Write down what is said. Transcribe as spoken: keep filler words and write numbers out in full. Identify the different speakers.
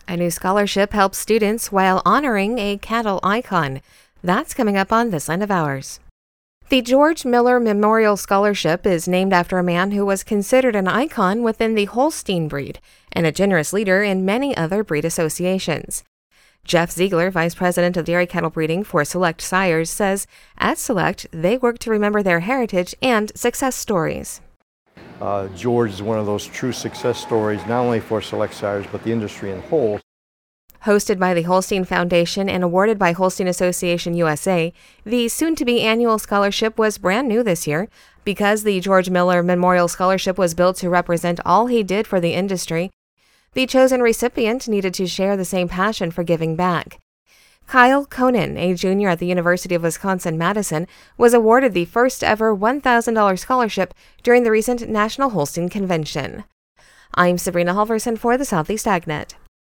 Speaker 1: A new scholarship helps students while honoring a cattle icon. That's coming up on This Land of Ours. The George Miller Memorial Scholarship is named after a man who was considered an icon within the Holstein breed and a generous leader in many other breed associations. Jeff Ziegler, vice president of dairy cattle breeding for Select Sires, says at Select, they work to remember their heritage and success stories.
Speaker 2: Uh, George is one of those true success stories, not only for Select Sires, but the industry in whole.
Speaker 1: Hosted by the Holstein Foundation and awarded by Holstein Association U S A, the soon-to-be annual scholarship was brand new this year. Because the George Miller Memorial Scholarship was built to represent all he did for the industry, the chosen recipient needed to share the same passion for giving back. Kyle Conan, a junior at the University of Wisconsin-Madison, was awarded the first-ever one thousand dollars scholarship during the recent National Holstein Convention. I'm Sabrina Halverson for the Southeast AgNet.